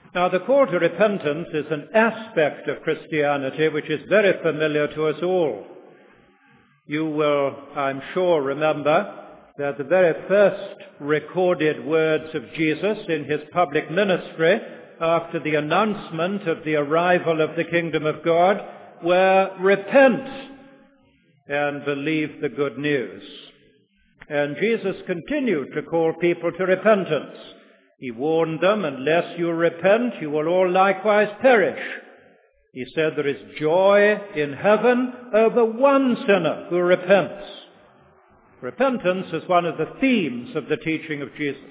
Now, the call to repentance is an aspect of Christianity which is very familiar to us all. You will, I'm sure, remember that the very first recorded words of Jesus in his public ministry after the announcement of the arrival of the kingdom of God were, "Repent and believe the good news." And Jesus continued to call people to repentance. He warned them, "Unless you repent, you will all likewise perish." He said there is joy in heaven over one sinner who repents. Repentance is one of the themes of the teaching of Jesus.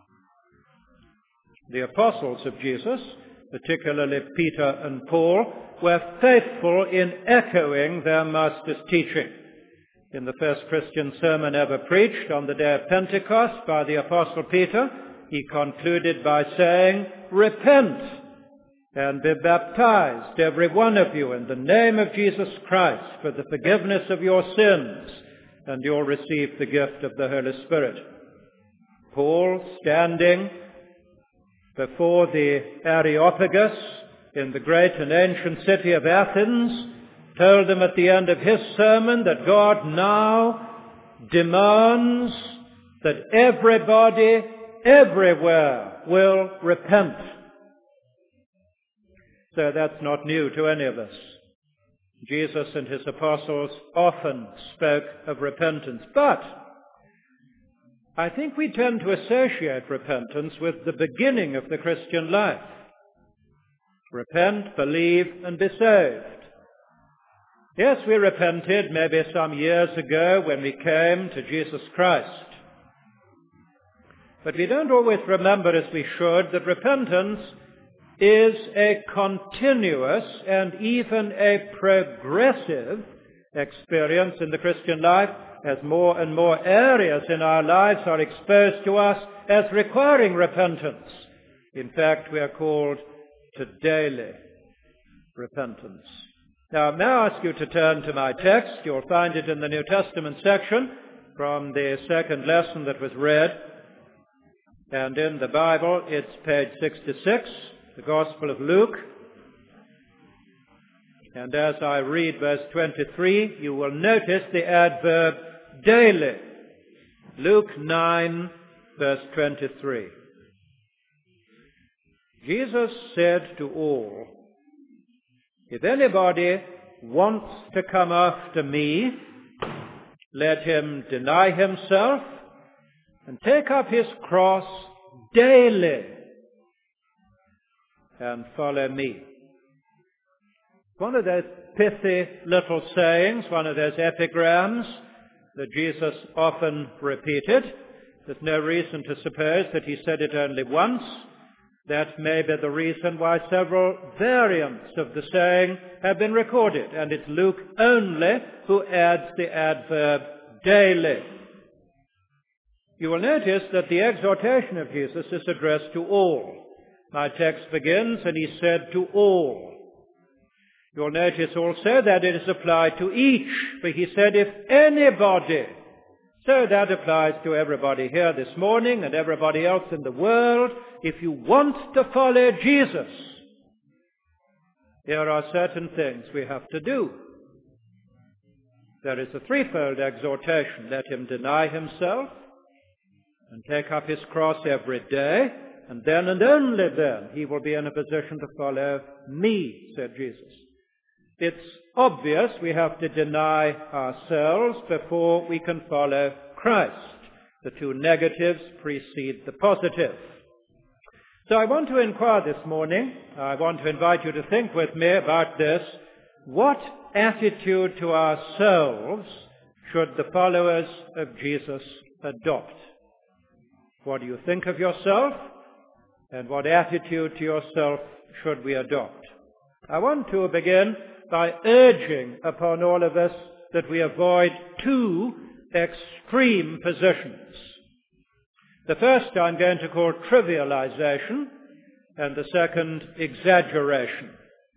The apostles of Jesus, particularly Peter and Paul, were faithful in echoing their master's teaching. In the first Christian sermon ever preached on the day of Pentecost by the apostle Peter, he concluded by saying, "Repent and be baptized, every one of you, in the name of Jesus Christ for the forgiveness of your sins, and you'll receive the gift of the Holy Spirit." Paul, standing before the Areopagus in the great and ancient city of Athens, told them at the end of his sermon that God now demands that everybody, everywhere, will repent. So that's not new to any of us. Jesus and his apostles often spoke of repentance, but I think we tend to associate repentance with the beginning of the Christian life. Repent, believe, and be saved. Yes, we repented maybe some years ago when we came to Jesus Christ. But we don't always remember, as we should, that repentance is a continuous and even a progressive experience in the Christian life, as more and more areas in our lives are exposed to us as requiring repentance. In fact, we are called to daily repentance. Now, may I ask you to turn to my text? You'll find it in the New Testament section from the second lesson that was read. And in the Bible, it's page 66, the Gospel of Luke. And as I read verse 23, you will notice the adverb daily. Luke 9, verse 23. Jesus said to all, "If anybody wants to come after me, let him deny himself and take up his cross daily and follow me." One of those pithy little sayings, one of those epigrams that Jesus often repeated. There's no reason to suppose that he said it only once. That may be the reason why several variants of the saying have been recorded, and it's Luke only who adds the adverb daily. You will notice that the exhortation of Jesus is addressed to all. My text begins, "And he said to all." You'll notice also that it is applied to each, for he said, "If anybody." So that applies to everybody here this morning and everybody else in the world. If you want to follow Jesus, there are certain things we have to do. There is a threefold exhortation. Let him deny himself and take up his cross every day, and then and only then he will be in a position to follow me, said Jesus. It's obvious we have to deny ourselves before we can follow Christ. The two negatives precede the positive. So I want to inquire this morning, I want to invite you to think with me about this. What attitude to ourselves should the followers of Jesus adopt? What do you think of yourself? And what attitude to yourself should we adopt? I want to begin by urging upon all of us that we avoid two extreme positions. The first I'm going to call trivialization, and the second exaggeration.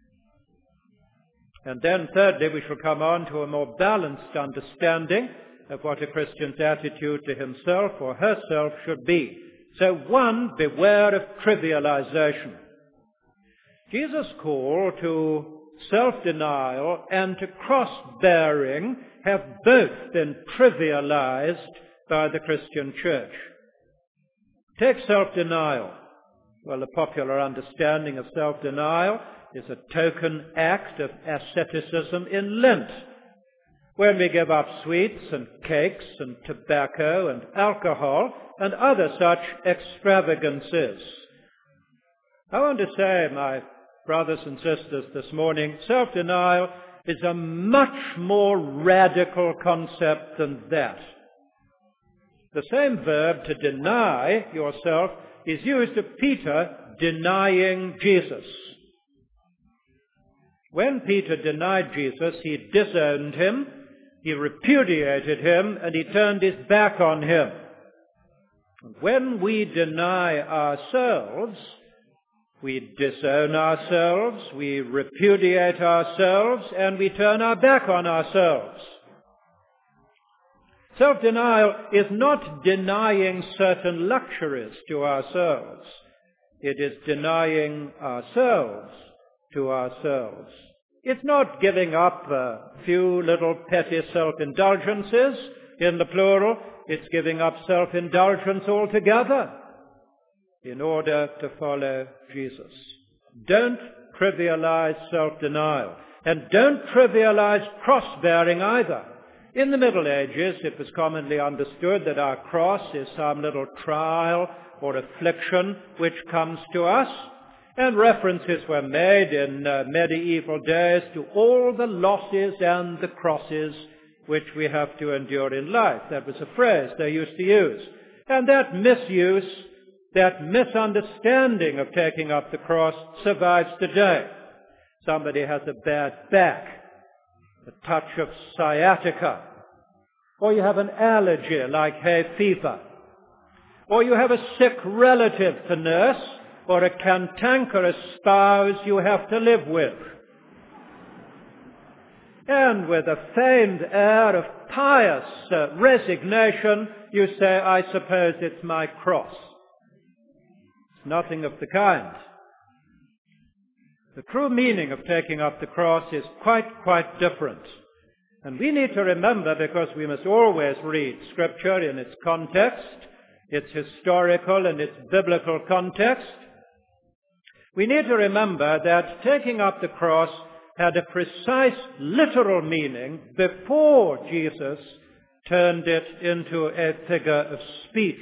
And then thirdly, we shall come on to a more balanced understanding of what a Christian's attitude to himself or herself should be. So one, beware of trivialization. Jesus' call to self-denial and to cross-bearing have both been trivialized by the Christian church. Take self-denial. Well, the popular understanding of self-denial is a token act of asceticism in Lent, when we give up sweets and cakes and tobacco and alcohol and other such extravagances. I want to say, my brothers and sisters, this morning, self-denial is a much more radical concept than that. The same verb, to deny yourself, is used of Peter denying Jesus. When Peter denied Jesus, he disowned him, he repudiated him, and he turned his back on him. When we deny ourselves, we disown ourselves, we repudiate ourselves, and we turn our back on ourselves. Self-denial is not denying certain luxuries to ourselves. It is denying ourselves to ourselves. It's not giving up a few little petty self-indulgences in the plural. It's giving up self-indulgence altogether in order to follow Jesus. Don't trivialize self-denial, and don't trivialize cross-bearing either. In the Middle Ages, it was commonly understood that our cross is some little trial or affliction which comes to us, and references were made in medieval days to all the losses and the crosses which we have to endure in life. That was a phrase they used to use. And that misuse, that misunderstanding of taking up the cross survives today. Somebody has a bad back, a touch of sciatica, or you have an allergy like hay fever, or you have a sick relative to nurse, or a cantankerous spouse you have to live with. And with a feigned air of pious resignation, you say, I suppose it's my cross. It's nothing of the kind. The true meaning of taking up the cross is quite different. And we need to remember, because we must always read Scripture in its context, its historical and its biblical context. We need to remember that taking up the cross had a precise literal meaning before Jesus turned it into a figure of speech.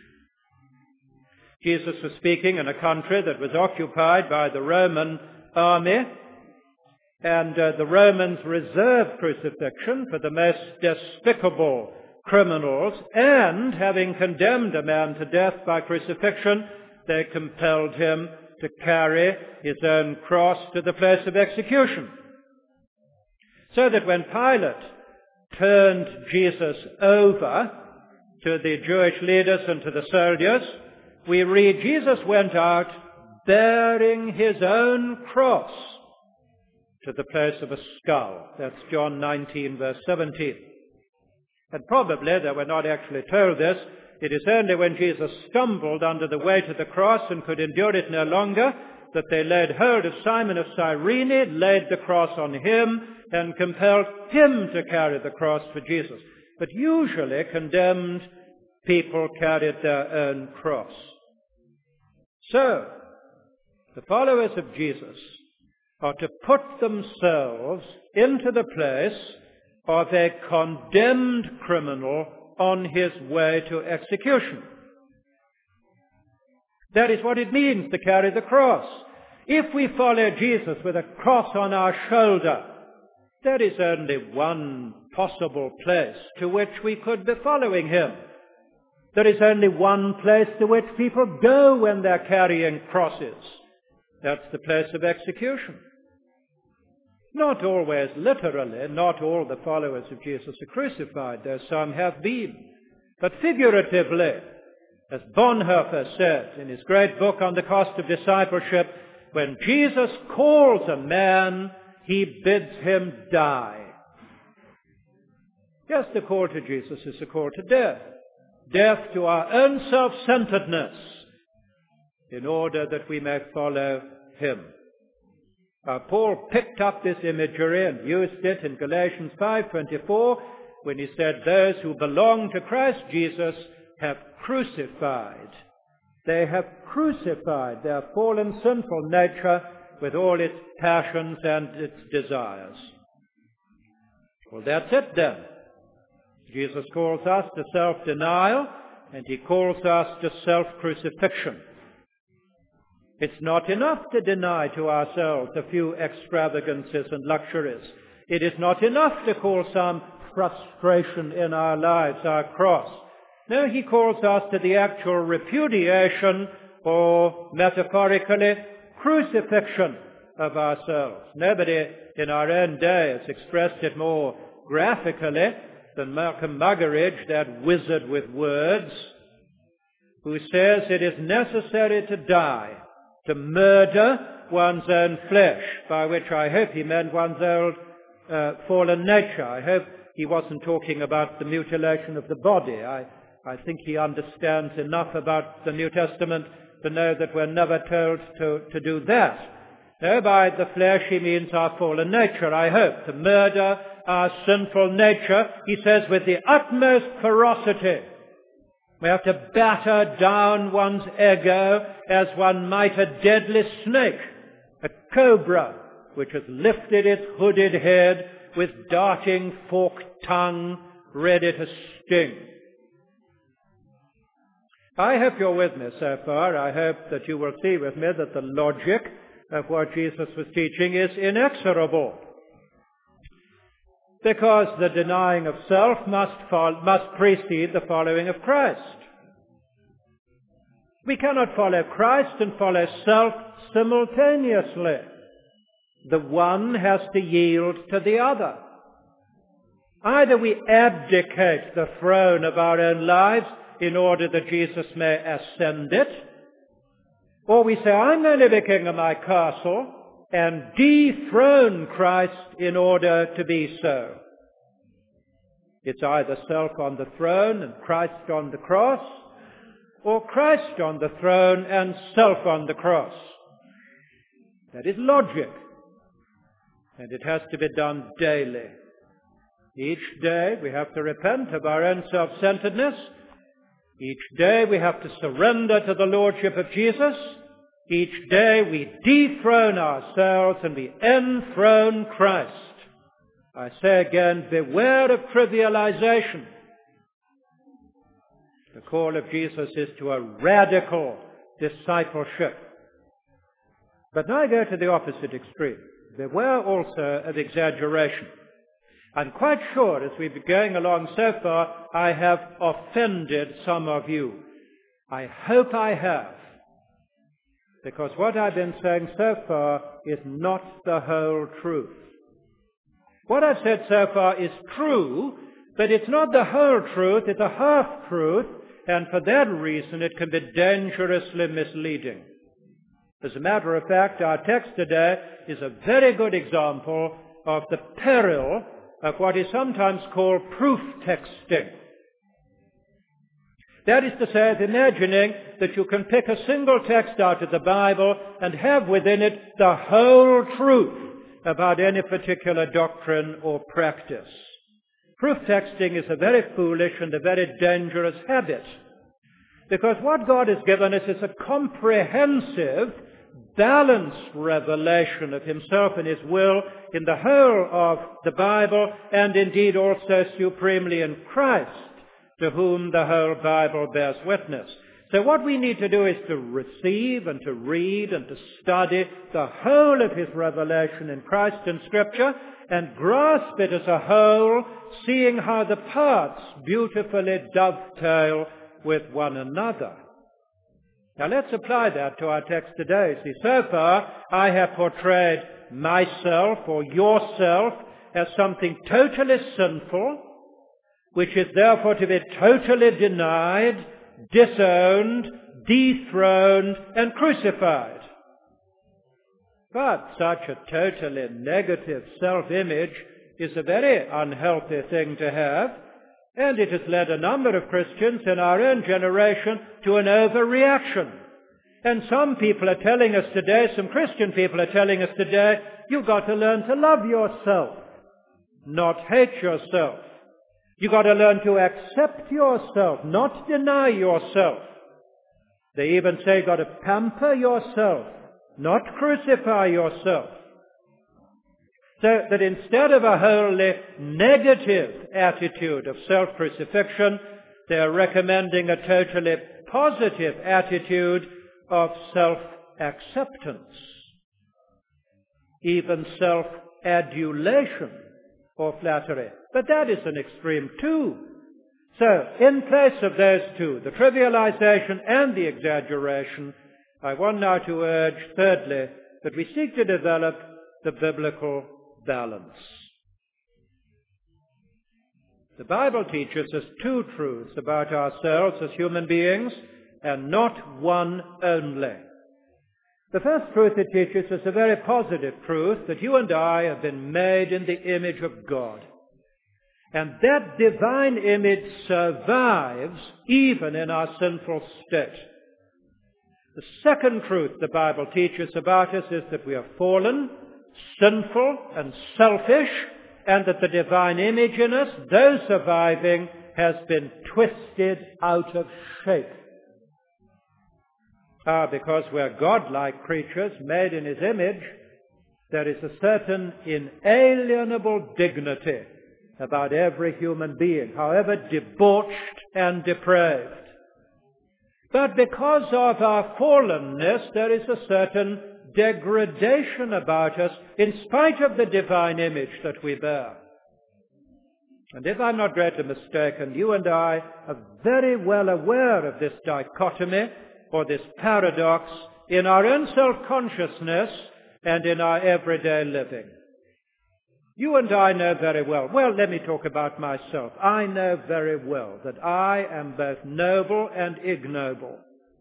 Jesus was speaking in a country that was occupied by the Roman army, and the Romans reserved crucifixion for the most despicable criminals, and having condemned a man to death by crucifixion, they compelled him to carry his own cross to the place of execution. So that when Pilate turned Jesus over to the Jewish leaders and to the soldiers, we read Jesus went out bearing his own cross to the place of a skull. That's John 19, verse 17. And probably they were not actually told this. It is only when Jesus stumbled under the weight of the cross and could endure it no longer that they laid hold of Simon of Cyrene, laid the cross on him, and compelled him to carry the cross for Jesus. But usually condemned people carried their own cross. So, the followers of Jesus are to put themselves into the place of a condemned criminal on his way to execution. That is what it means to carry the cross. If we follow Jesus with a cross on our shoulder, there is only one possible place to which we could be following him. There is only one place to which people go when they're carrying crosses. That's the place of execution. Not always literally, not all the followers of Jesus are crucified, though some have been. But figuratively, as Bonhoeffer said in his great book on the cost of discipleship, when Jesus calls a man, he bids him die. Yes, the call to Jesus is a call to death. Death to our own self-centeredness in order that we may follow him. Paul picked up this imagery and used it in Galatians 5:24 when he said, those who belong to Christ Jesus have crucified. They have crucified their fallen sinful nature with all its passions and its desires. Well, that's it then. Jesus calls us to self-denial, and he calls us to self-crucifixion. It's not enough to deny to ourselves a few extravagances and luxuries. It is not enough to call some frustration in our lives our cross. No, he calls us to the actual repudiation, or metaphorically, crucifixion of ourselves. Nobody in our own day has expressed it more graphically than Malcolm Muggeridge, that wizard with words, who says it is necessary to die, to murder one's own flesh, by which I hope he meant one's old fallen nature. I hope he wasn't talking about the mutilation of the body. I think he understands enough about the New Testament to know that we're never told to do that. No, by the flesh he means our fallen nature, I hope, to murder our sinful nature, he says, with the utmost ferocity. We have to batter down one's ego as one might a deadly snake, a cobra, which has lifted its hooded head with darting forked tongue, ready to sting. I hope you're with me so far. I hope that you will see with me that the logic of what Jesus was teaching is inexorable. Because the denying of self must precede the following of Christ. We cannot follow Christ and follow self simultaneously. The one has to yield to the other. Either we abdicate the throne of our own lives in order that Jesus may ascend it, or we say, I'm going to be king of my castle and dethrone Christ in order to be so. It's either self on the throne and Christ on the cross, or Christ on the throne and self on the cross. That is logic, and it has to be done daily. Each day we have to repent of our own self-centeredness. Each day we have to surrender to the Lordship of Jesus. Each day we dethrone ourselves and we enthrone Christ. I say again, beware of trivialization. The call of Jesus is to a radical discipleship. But now I go to the opposite extreme. Beware also of exaggeration. I'm quite sure as we've been going along so far, I have offended some of you. I hope I have. Because what I've been saying so far is not the whole truth. What I've said so far is true, but it's not the whole truth, it's a half-truth, and for that reason it can be dangerously misleading. As a matter of fact, our text today is a very good example of the peril of what is sometimes called proof texting. That is to say, of imagining that you can pick a single text out of the Bible and have within it the whole truth about any particular doctrine or practice. Proof texting is a very foolish and a very dangerous habit, because what God has given us is a comprehensive, balanced revelation of himself and his will in the whole of the Bible, and indeed also supremely in Christ, to whom the whole Bible bears witness. So what we need to do is to receive and to read and to study the whole of his revelation in Christ and Scripture and grasp it as a whole, seeing how the parts beautifully dovetail with one another. Now let's apply that to our text today. See, so far I have portrayed myself or yourself as something totally sinful, which is therefore to be totally denied, disowned, dethroned, and crucified. But such a totally negative self-image is a very unhealthy thing to have, and it has led a number of Christians in our own generation to an overreaction. And some people are telling us today, some Christian people are telling us today, you've got to learn to love yourself, not hate yourself. You've got to learn to accept yourself, not deny yourself. They even say you've got to pamper yourself, not crucify yourself. So that instead of a wholly negative attitude of self-crucifixion, they are recommending a totally positive attitude of self-acceptance, even self-adulation or flattery. But that is an extreme too. So, in place of those two, the trivialization and the exaggeration, I want now to urge, thirdly, that we seek to develop the biblical balance. The Bible teaches us two truths about ourselves as human beings, and not one only. The first truth it teaches us a very positive truth, that you and I have been made in the image of God. And that divine image survives even in our sinful state. The second truth the Bible teaches about us is that we are fallen, sinful, and selfish, and that the divine image in us, though surviving, has been twisted out of shape. Because we're God-like creatures made in His image, there is a certain inalienable dignity about every human being, however debauched and depraved. But because of our fallenness, there is a certain degradation about us in spite of the divine image that we bear. And if I'm not greatly mistaken, you and I are very well aware of this dichotomy or this paradox in our own self-consciousness and in our everyday living. You and I know very well, let me talk about myself. I know very well that I am both noble and ignoble.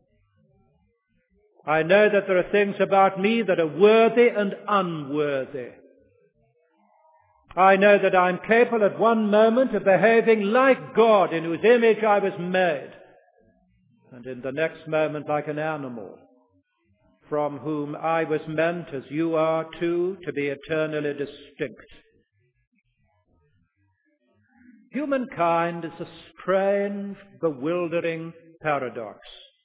I know that there are things about me that are worthy and unworthy. I know that I'm capable at one moment of behaving like God in whose image I was made, and in the next moment like an animal from whom I was meant, as you are too, to be eternally distinct. Humankind is a strange, bewildering paradox.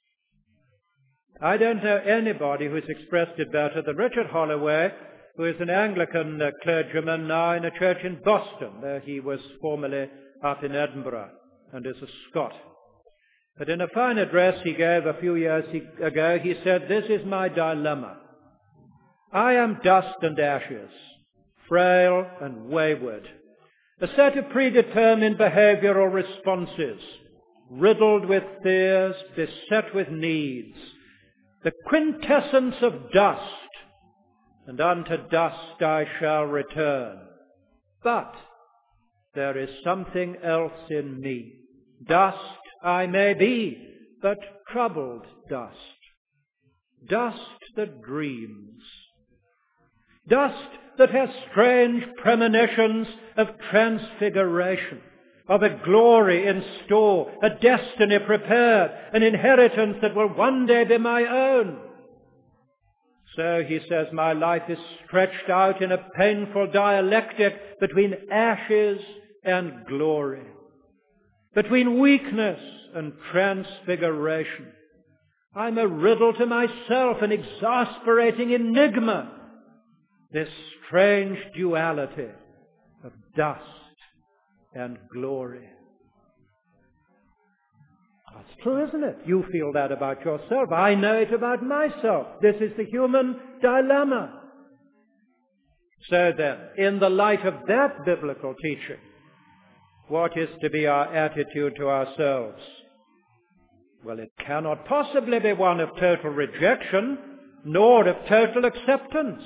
I don't know anybody who's expressed it better than Richard Holloway, who is an Anglican clergyman now in a church in Boston, where he was formerly up in Edinburgh and is a Scot. But in a fine address he gave a few years ago, he said, "This is my dilemma. I am dust and ashes, frail and wayward, a set of predetermined behavioral responses, riddled with fears, beset with needs, the quintessence of dust, and unto dust I shall return. But there is something else in me. Dust I may be, but troubled dust. Dust that dreams. Dust that has strange premonitions of transfiguration, of a glory in store, a destiny prepared, an inheritance that will one day be my own." So, he says, my life is stretched out in a painful dialectic between ashes and glory, between weakness and transfiguration. I'm a riddle to myself, an exasperating enigma, this strange duality of dust and glory. That's true, isn't it? You feel that about yourself. I know it about myself. This is the human dilemma. So then, in the light of that biblical teaching, what is to be our attitude to ourselves? Well, it cannot possibly be one of total rejection, nor of total acceptance.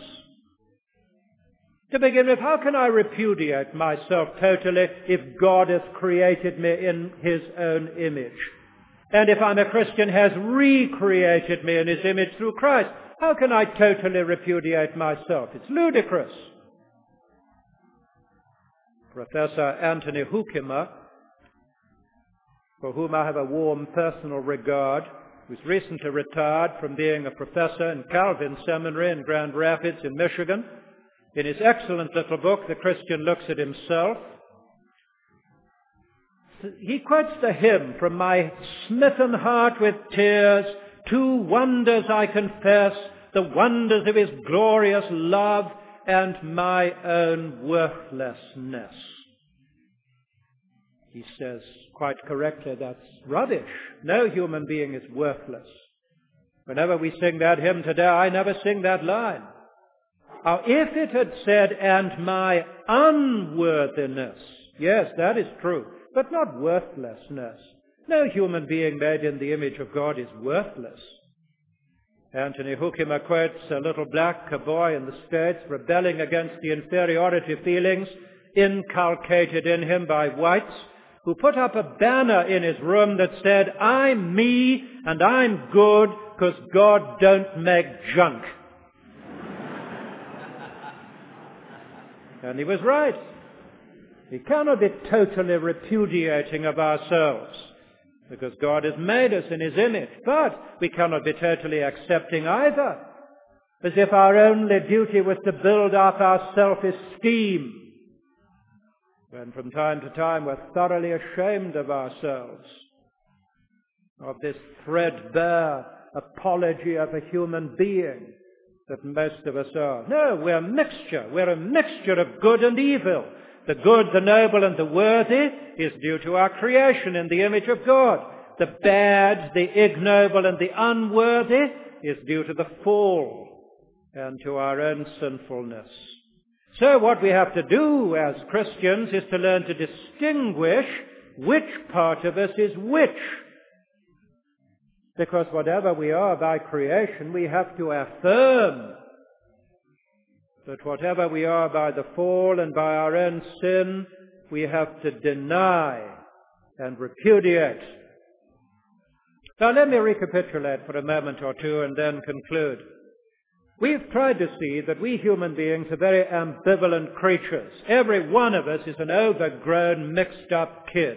To begin with, how can I repudiate myself totally if God has created me in His own image? And if I'm a Christian, has recreated me in His image through Christ? How can I totally repudiate myself? It's ludicrous. Professor Anthony Hoekema, for whom I have a warm personal regard, who's recently retired from being a professor in Calvin Seminary in Grand Rapids in Michigan, in his excellent little book, The Christian Looks at Himself, he quotes the hymn, "From my smitten heart with tears, two wonders I confess, the wonders of His glorious love and my own worthlessness." He says quite correctly, that's rubbish. No human being is worthless. Whenever we sing that hymn today, I never sing that line. Now, if it had said, "and my unworthiness," yes, that is true, but not worthlessness. No human being made in the image of God is worthless. Anthony Hoekema quotes a little black boy in the States rebelling against the inferiority feelings inculcated in him by whites, who put up a banner in his room that said, "I'm me and I'm good because God don't make junk." And he was right. We cannot be totally repudiating of ourselves, because God has made us in His image. But we cannot be totally accepting either, as if our only duty was to build up our self-esteem, when from time to time we're thoroughly ashamed of ourselves, of this threadbare apology of a human being that most of us are. No, we're a mixture. We're a mixture of good and evil. The good, the noble, and the worthy is due to our creation in the image of God. The bad, the ignoble, and the unworthy is due to the fall and to our own sinfulness. So what we have to do as Christians is to learn to distinguish which part of us is which. Because whatever we are by creation, we have to affirm that whatever we are by the fall and by our own sin, we have to deny and repudiate. Now let me recapitulate for a moment or two and then conclude. We've tried to see that we human beings are very ambivalent creatures. Every one of us is an overgrown, mixed-up kid.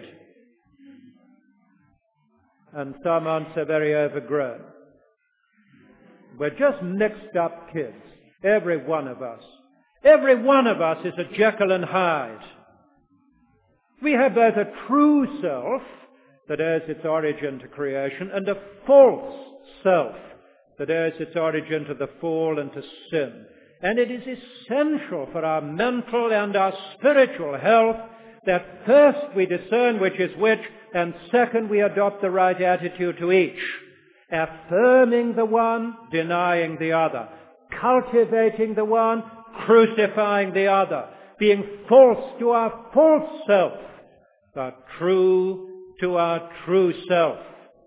And some aren't so very overgrown. We're just mixed-up kids. Every one of us. Every one of us is a Jekyll and Hyde. We have both a true self that owes its origin to creation and a false self that owes its origin to the fall and to sin. And it is essential for our mental and our spiritual health that first we discern which is which, and second we adopt the right attitude to each, affirming the one, denying the other, cultivating the one, crucifying the other, being false to our false self, but true to our true self.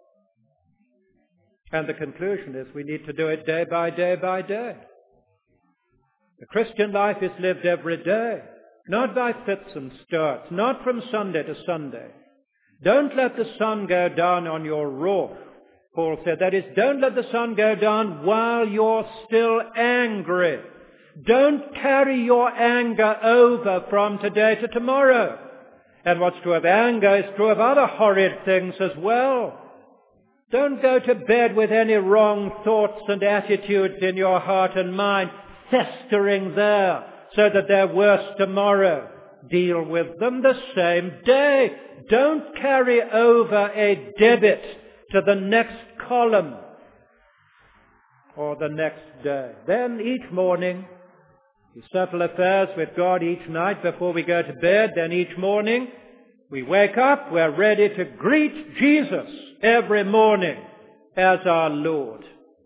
And the conclusion is we need to do it day by day by day. The Christian life is lived every day, not by fits and starts, not from Sunday to Sunday. Don't let the sun go down on your wrath, Paul said. That is, don't let the sun go down while you're still angry. Don't carry your anger over from today to tomorrow. And what's true of anger is true of other horrid things as well. Don't go to bed with any wrong thoughts and attitudes in your heart and mind, festering there so that they're worse tomorrow. Deal with them the same day. Don't carry over a debit to the next column or the next day. Then each morning, we settle affairs with God each night before we go to bed. Then each morning, we wake up, we're ready to greet Jesus every morning as our Lord.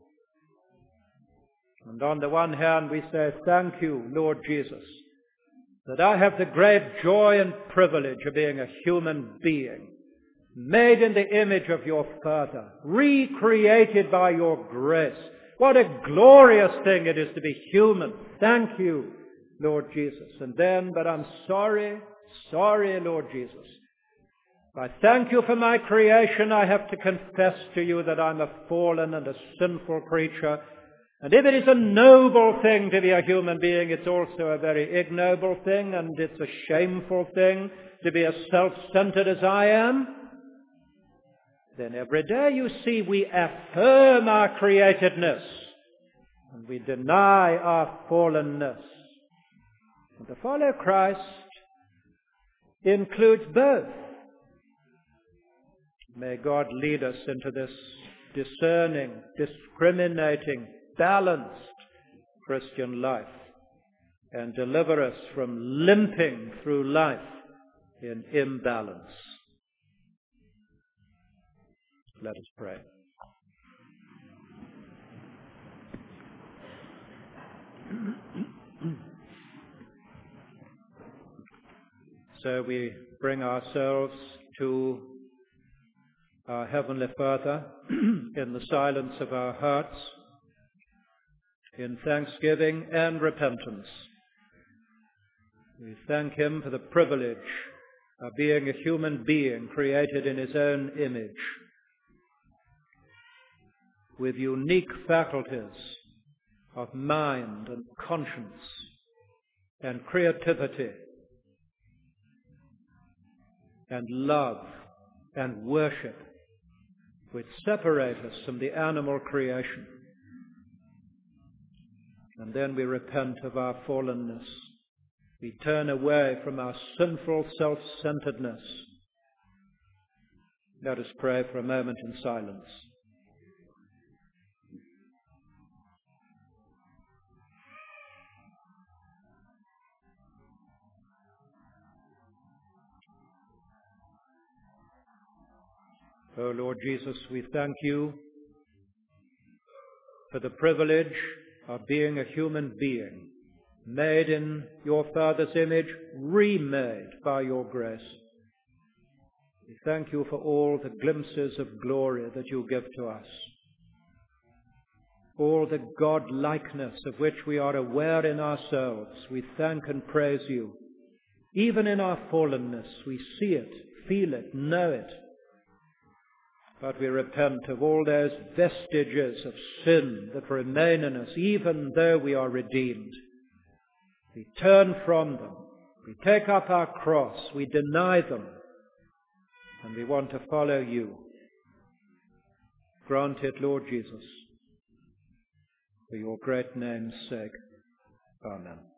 And on the one hand, we say, thank you, Lord Jesus, that I have the great joy and privilege of being a human being, made in the image of your Father, recreated by your grace. What a glorious thing it is to be human. Thank you, Lord Jesus. And then, but I'm sorry, Lord Jesus. I thank you for my creation. I have to confess to you that I'm a fallen and a sinful creature. And if it is a noble thing to be a human being, it's also a very ignoble thing, and it's a shameful thing to be as self-centered as I am. then every day, you see, we affirm our createdness and we deny our fallenness. And to follow Christ includes both. May God lead us into this discerning, discriminating, balanced Christian life and deliver us from limping through life in imbalance. Let us pray. So we bring ourselves to our Heavenly Father in the silence of our hearts, in thanksgiving and repentance. We thank Him for the privilege of being a human being created in His own image, with unique faculties of mind and conscience and creativity and love and worship, which separate us from the animal creation. And then we repent of our fallenness. We turn away from our sinful self-centeredness. Let us pray for a moment in silence. O Lord Jesus, we thank you for the privilege of being a human being, made in your Father's image, remade by your grace. We thank you for all the glimpses of glory that you give to us, all the God-likeness of which we are aware in ourselves. We thank and praise you. Even in our fallenness, we see it, feel it, know it. But we repent of all those vestiges of sin that remain in us, even though we are redeemed. We turn from them. We take up our cross. We deny them. And we want to follow you. Grant it, Lord Jesus, for your great name's sake. Amen.